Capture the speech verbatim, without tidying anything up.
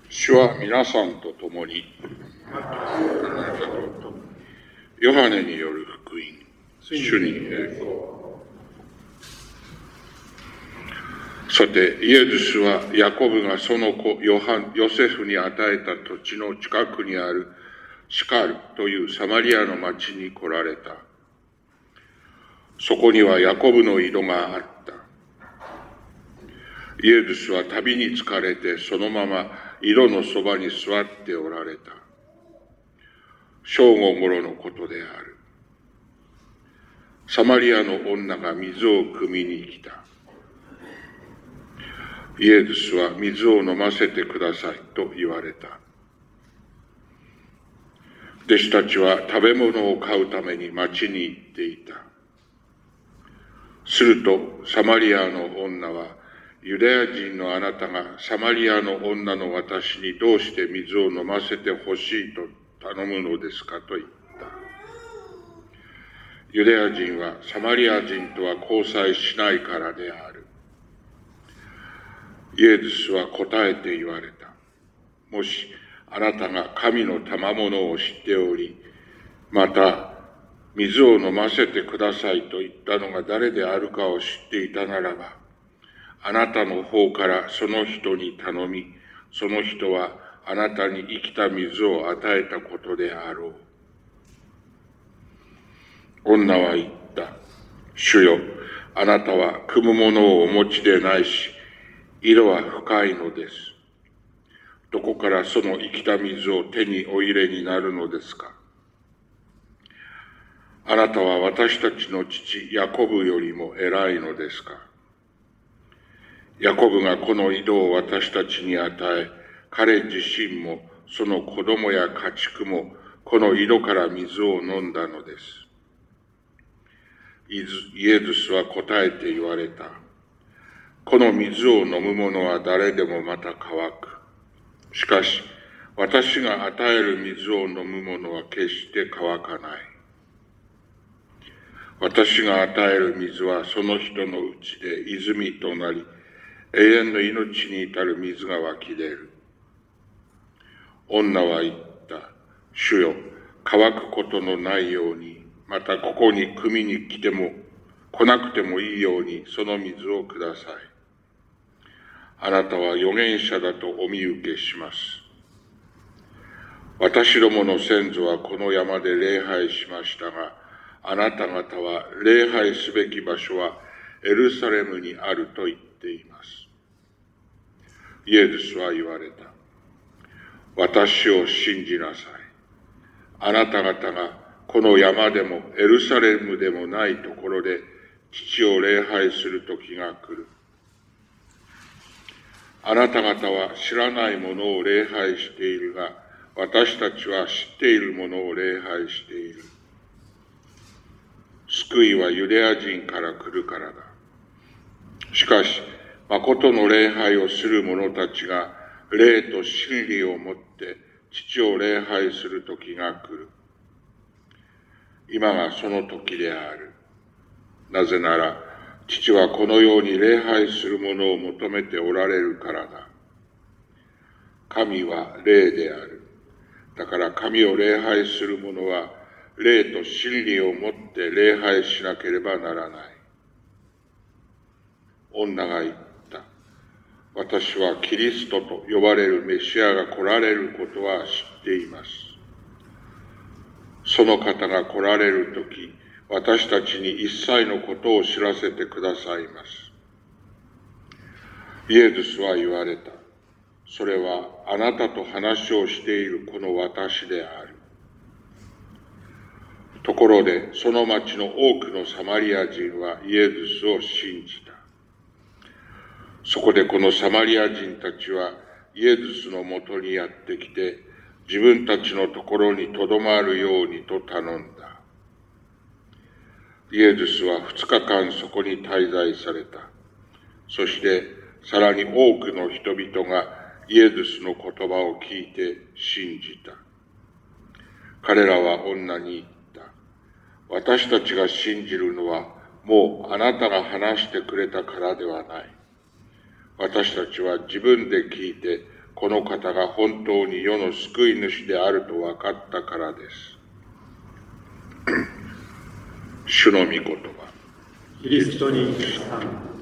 主は皆さんと共に、ヨハネによる福音、主に栄光。さて、イエズスはヤコブがその子ヨハン、ヨセフに与えた土地の近くにあるシカルというサマリアの町に来られた。そこにはヤコブの井戸があった。イエズスは旅に疲れてそのまま井戸のそばに座っておられた。正午ごろのことである。サマリアの女が水を汲みに来た。イエズスは水を飲ませてくださいと言われた。弟子たちは食べ物を買うために町に行っていた。するとサマリアの女は、ユダヤ人のあなたがサマリアの女の私にどうして水を飲ませてほしいと頼むのですかと言った。ユダヤ人はサマリア人とは交際しないからである。イエズスは答えて言われた。もしあなたが神の賜物を知っており、また水を飲ませてくださいと言ったのが誰であるかを知っていたならば、あなたの方からその人に頼み、その人はあなたに生きた水を与えたことであろう。女は言った。主よ、あなたは汲むものをお持ちでないし、井戸は深いのです。どこからその生きた水を手にお入れになるのですか。あなたは私たちの父ヤコブよりも偉いのですか。ヤコブがこの井戸を私たちに与え、彼自身もその子供や家畜もこの井戸から水を飲んだのです。イエズスは答えて言われた。この水を飲む者は誰でもまた乾く。しかし、私が与える水を飲む者は決して乾かない。私が与える水はその人のうちで泉となり、永遠の命に至る水が湧き出る。女は言った。主よ、乾くことのないように、またここに汲みに来ても、来なくてもいいようにその水をください。あなたは預言者だとお見受けします。私どもの先祖はこの山で礼拝しましたが、あなた方は礼拝すべき場所はエルサレムにあると言っています。イエズスは言われた。私を信じなさい。あなた方がこの山でもエルサレムでもないところで父を礼拝する時が来る。あなた方は知らないものを礼拝しているが、私たちは知っているものを礼拝している。救いはユダヤ人から来るからだ。しかし、誠の礼拝をする者たちが霊と真理をもって父を礼拝する時が来る。今がその時である。なぜなら、父はこのように礼拝する者を求めておられるからだ。神は霊である。だから神を礼拝する者は霊と真理をもって礼拝しなければならない。女が言った。私はキリストと呼ばれるメシアが来られることは知っています。その方が来られるとき、私たちに一切のことを知らせてくださいます。イエズスは言われた。それはあなたと話をしているこの私である。ところで、その町の多くのサマリア人はイエズスを信じた。そこでこのサマリア人たちはイエズスのもとにやってきて、自分たちのところにとどまるようにと頼んだ。イエズスは二日間そこに滞在された。そしてさらに多くの人々がイエズスの言葉を聞いて信じた。彼らは女に言った。私たちが信じるのはもうあなたが話してくれたからではない。私たちは自分で聞いてこの方が本当に世の救い主であると分かったからです。主の御言葉。 キリストに賛美。